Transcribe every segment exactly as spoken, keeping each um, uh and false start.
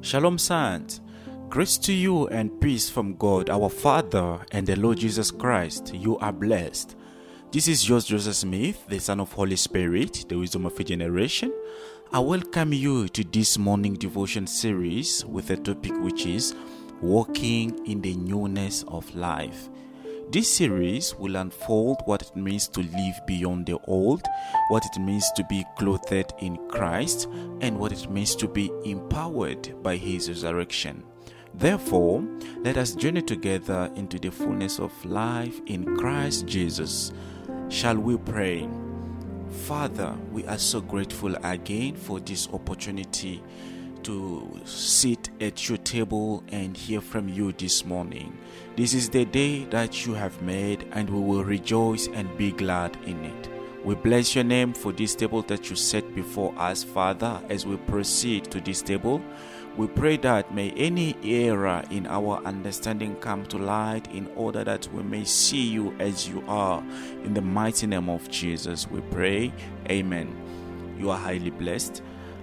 Shalom Saints, grace to you and peace from God our Father and the Lord Jesus Christ. You are blessed. This is yours, Joseph Smith, the Son of Holy Spirit, the wisdom of a generation. I welcome you to this morning devotion series with a topic which is walking in the newness of life. This series will unfold what it means to live beyond the old, what it means to be clothed in Christ, and what it means to be empowered by His resurrection. Therefore, let us journey together into the fullness of life in Christ Jesus. Shall we pray? Father, we are so grateful again for this opportunity to sit at your table and hear from you this morning. This is the day that you have made, and we will rejoice and be glad in it. We bless your name for this table that you set before us, Father. As we proceed to this table, we pray that may any error in our understanding come to light, in order that we may see you as you are. In the mighty name of Jesus, we pray. Amen. You are highly blessed.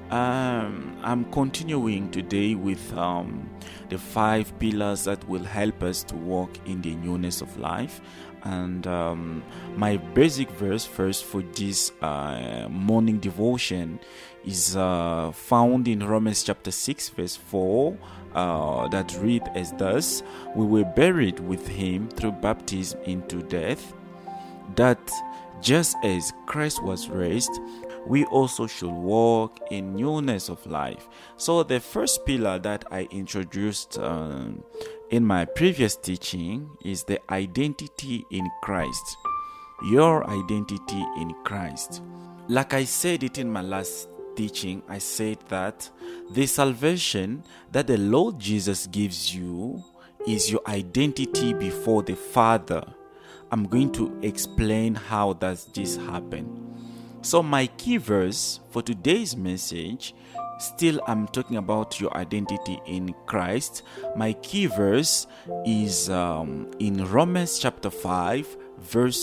Um, I'm continuing today with um, the five pillars that will help us to walk in the newness of life. And um, my basic verse first for this uh, morning devotion is uh, found in Romans chapter six verse four, uh, that read as thus: we were buried with him through baptism into death, that just as Christ was raised, we also should walk in newness of life. So the first pillar that I introduced um, in my previous teaching is the identity in Christ. Your identity in Christ. Like I said it in my last teaching, I said that the salvation that the Lord Jesus gives you is your identity before the Father. I'm going to explain how does this happen. So my key verse for today's message, still I'm talking about your identity in Christ. My key verse is um, in Romans chapter five verse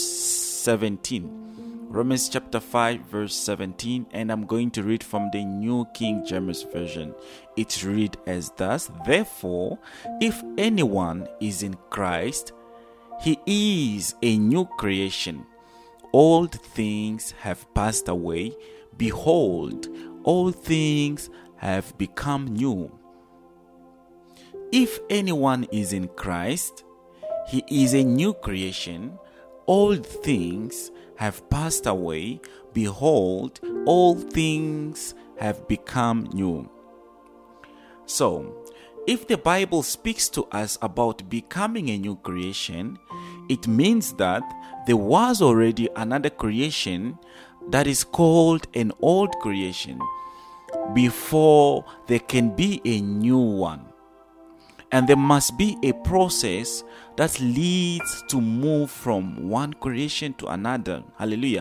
seventeen. Romans chapter five verse seventeen, and I'm going to read from the New King James Version. It reads as thus: therefore, if anyone is in Christ, he is a new creation. Old things have passed away. Behold, all things have become new. If anyone is in Christ, he is a new creation. Old things have passed away. Behold, all things have become new. So, if the Bible speaks to us about becoming a new creation, it means that there was already another creation that is called an old creation before there can be a new one. And there must be a process that leads to move from one creation to another. Hallelujah.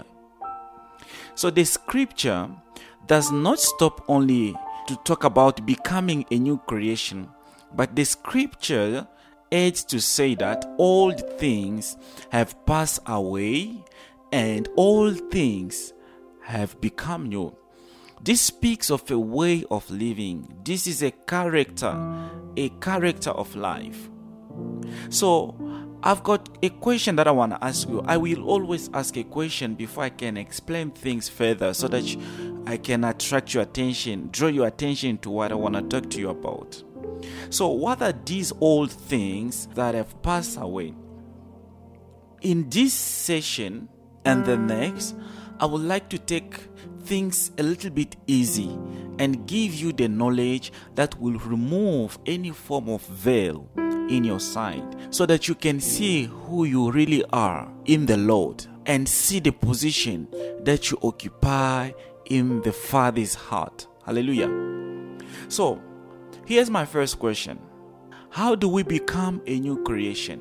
So the scripture does not stop only to talk about becoming a new creation, but the scripture adds to say that old things have passed away and all things have become new. This speaks of a way of living. This is a character, a character of life. So, I've got a question that I want to ask you. I will always ask a question before I can explain things further, so that I can attract your attention, draw your attention to what I want to talk to you about. So, what are these old things that have passed away? In this session and the next, I would like to take things a little bit easy and give you the knowledge that will remove any form of veil in your sight, so that you can see who you really are in the Lord and see the position that you occupy in the Father's heart. Hallelujah. So, here's my first question. How do we become a new creation?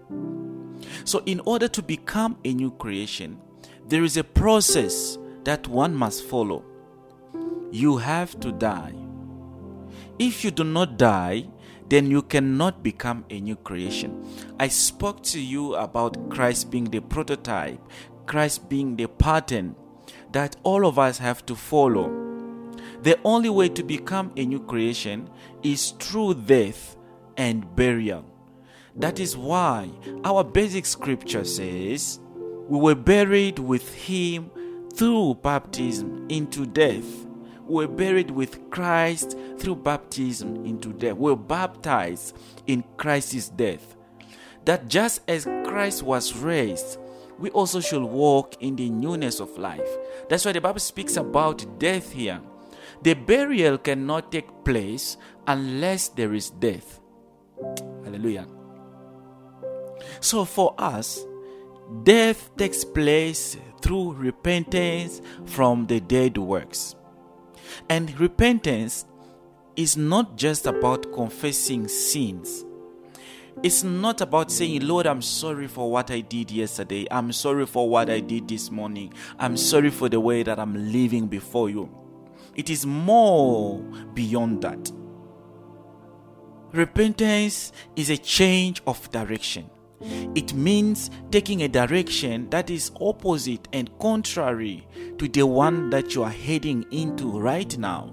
So, in order to become a new creation, there is a process that one must follow. You have to die. If you do not die, then you cannot become a new creation. I spoke to you about Christ being the prototype, Christ being the pattern that all of us have to follow. The only way to become a new creation is through death and burial. That is why our basic scripture says, we were buried with him through baptism into death. We were buried with Christ through baptism into death. We were baptized in Christ's death. That just as Christ was raised, we also should walk in the newness of life. That's why the Bible speaks about death here. The burial cannot take place unless there is death. Hallelujah. So for us, death takes place through repentance from the dead works. And repentance is not just about confessing sins. It's not about saying, Lord, I'm sorry for what I did yesterday. I'm sorry for what I did this morning. I'm sorry for the way that I'm living before you. It is more beyond that. Repentance is a change of direction. It means taking a direction that is opposite and contrary to the one that you are heading into right now.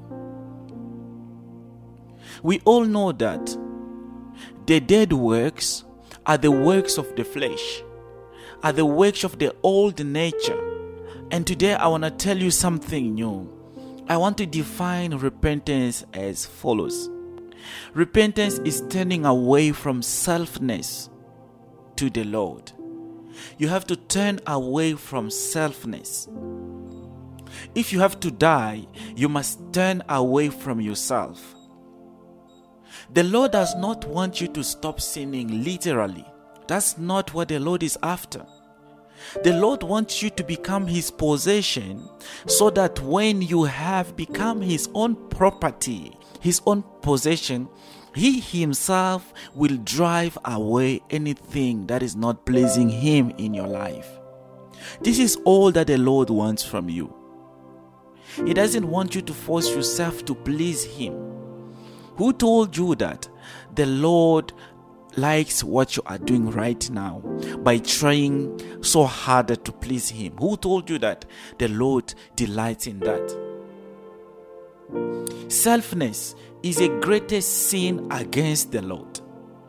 We all know that the dead works are the works of the flesh, are the works of the old nature. And today I want to tell you something new. I want to define repentance as follows. Repentance is turning away from selfness to the Lord. You have to turn away from selfness. If you have to die, you must turn away from yourself. The Lord does not want you to stop sinning literally. That's not what the Lord is after. The Lord wants you to become His possession, so that when you have become His own property, His own possession, He Himself will drive away anything that is not pleasing Him in your life. This is all that the Lord wants from you. He doesn't want you to force yourself to please Him. Who told you that the Lord likes what you are doing right now by trying so hard to please Him? Who told you that the Lord delights in that? Selfness is a greatest sin against the Lord.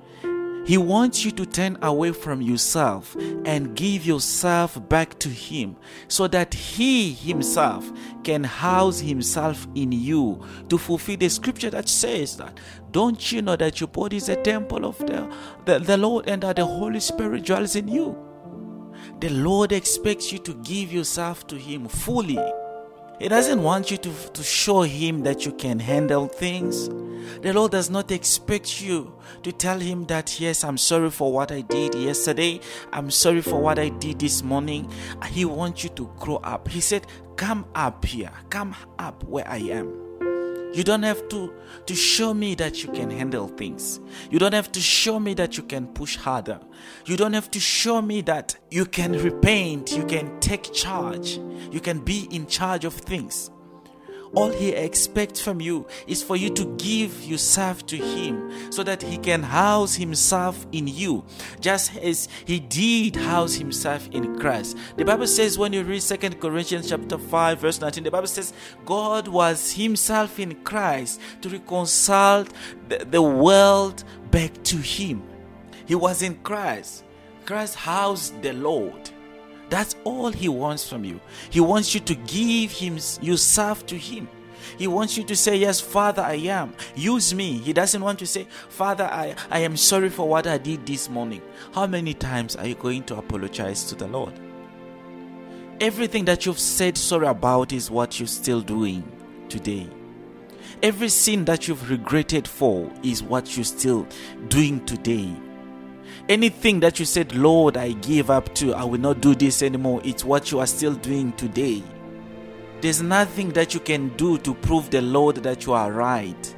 He wants you to turn away from yourself and give yourself back to Him, so that He Himself can house Himself in you, to fulfill the scripture that says that, don't you know that your body is a temple of the, the, the Lord, and that the Holy Spirit dwells in you? The Lord expects you to give yourself to Him fully. He doesn't want you to, to show Him that you can handle things. The Lord does not expect you to tell Him that, yes, I'm sorry for what I did yesterday. I'm sorry for what I did this morning. He wants you to grow up. He said, come up here. Come up where I am. You don't have to, to show me that you can handle things. You don't have to show me that you can push harder. You don't have to show me that you can repent, you can take charge, you can be in charge of things. All He expects from you is for you to give yourself to Him, so that He can house Himself in you, just as He did house Himself in Christ. The Bible says, when you read Second Corinthians chapter five verse nineteen, the Bible says God was Himself in Christ to reconcile the, the world back to Him. He was in Christ. Christ housed the Lord. That's all He wants from you. He wants you to give him yourself to Him. He wants you to say, yes, Father, I am. Use me. He doesn't want to say, Father, I, I am sorry for what I did this morning. How many times are you going to apologize to the Lord? Everything that you've said sorry about is what you're still doing today. Every sin that you've regretted for is what you're still doing today. Anything that you said, Lord, I give up to, I will not do this anymore, it's what you are still doing today. There's nothing that you can do to prove the Lord that you are right.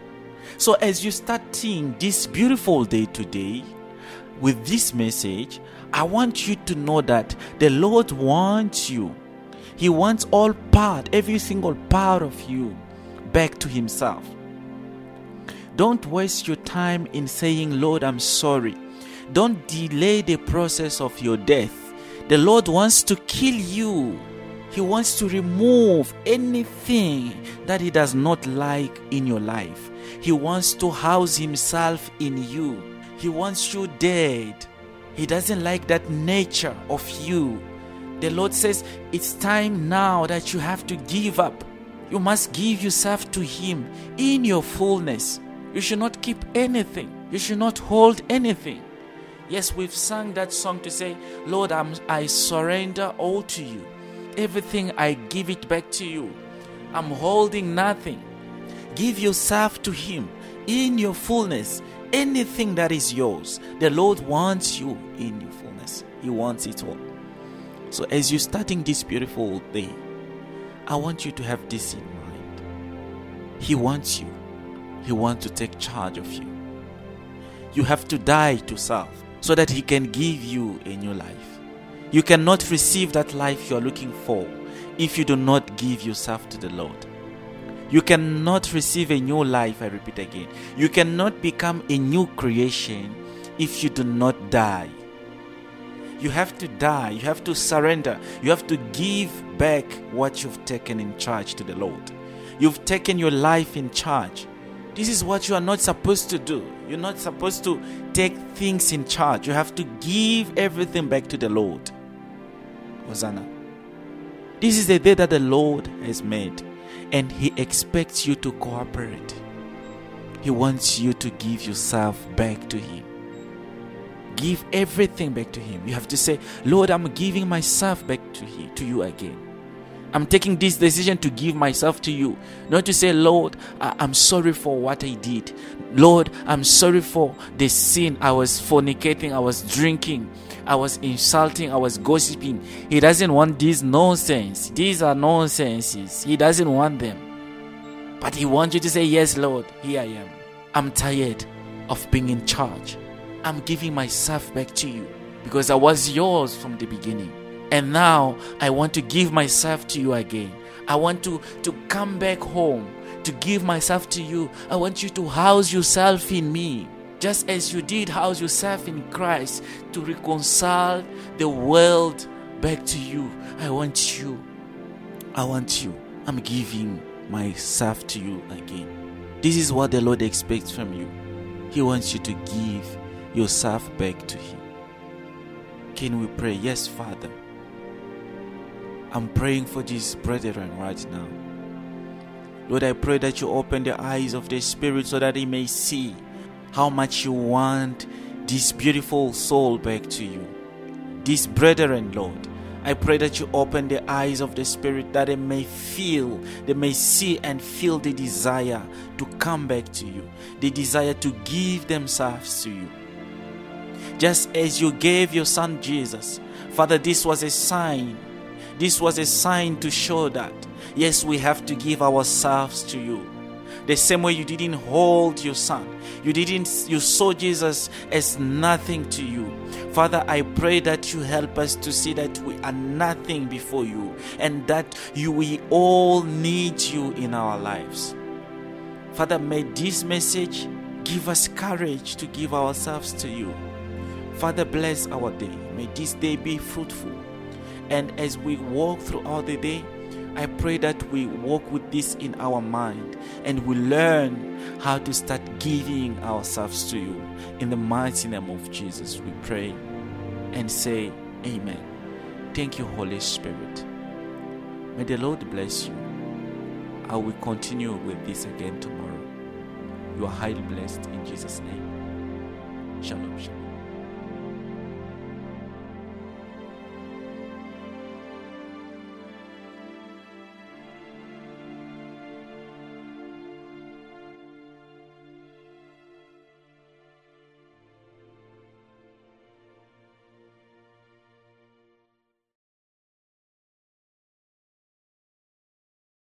So as you start seeing this beautiful day today, with this message, I want you to know that the Lord wants you. He wants all part, every single part of you, back to Himself. Don't waste your time in saying, Lord, I'm sorry. Don't delay the process of your death. The Lord wants to kill you He wants to remove anything that He does not like in your life. He wants to house Himself in you. He wants you dead. He doesn't like that nature of you. The Lord says, it's time now that you have to give up. You must give yourself to Him in your fullness. You should not keep anything. You should not hold anything. Yes, we've sung that song to say, Lord, I'm, I surrender all to you. Everything, I give it back to you. I'm holding nothing. Give yourself to Him in your fullness. Anything that is yours, the Lord wants you in your fullness. He wants it all. So as you're starting this beautiful day, I want you to have this in mind. He wants you. He wants to take charge of you. You have to die to self so that He can give you a new life. You cannot receive that life you are looking for if you do not give yourself to the Lord. You cannot receive a new life, I repeat again. You cannot become a new creation if you do not die. You have to die. You have to surrender. You have to give back what you've taken in charge to the Lord. You've taken your life in charge. This is what you are not supposed to do. You're not supposed to take things in charge. You have to give everything back to the Lord. Hosanna. This is the day that the Lord has made, and He expects you to cooperate. He wants you to give yourself back to Him. Give everything back to Him. You have to say, Lord, I'm giving myself back to Him, to you again. I'm taking this decision to give myself to you. Not to say, Lord, I- I'm sorry for what I did. Lord, I'm sorry for the sin. I was fornicating, I was drinking, I was insulting, I was gossiping. He doesn't want these nonsense. These are nonsenses. He doesn't want them. But He wants you to say, yes, Lord, here I am. I'm tired of being in charge. I'm giving myself back to you because I was yours from the beginning. And now I want to give myself to you again. I want to, to come back home, to give myself to you. I want you to house yourself in me, just as you did house yourself in Christ, to reconcile the world back to you. I want you. I want you. I'm giving myself to you again. This is what the Lord expects from you. He wants you to give yourself back to Him. Can we pray? Yes, Father. I'm praying for these brethren right now. Lord, I pray that you open the eyes of the Spirit so that they may see how much you want this beautiful soul back to you. These brethren, Lord, I pray that you open the eyes of the Spirit that they may feel, they may see and feel the desire to come back to you, the desire to give themselves to you. Just as you gave your Son Jesus, Father, this was a sign. This was a sign to show that, yes, we have to give ourselves to you. The same way you didn't hold your Son. You didn't, you saw Jesus as nothing to you. Father, I pray that you help us to see that we are nothing before you and that you, we all need you in our lives. Father, may this message give us courage to give ourselves to you. Father, bless our day. May this day be fruitful. And as we walk throughout the day, I pray that we walk with this in our mind and we learn how to start giving ourselves to you. In the mighty name of Jesus, we pray and say amen. Thank you, Holy Spirit. May the Lord bless you. I will continue with this again tomorrow. You are highly blessed in Jesus' name. Shalom, shalom.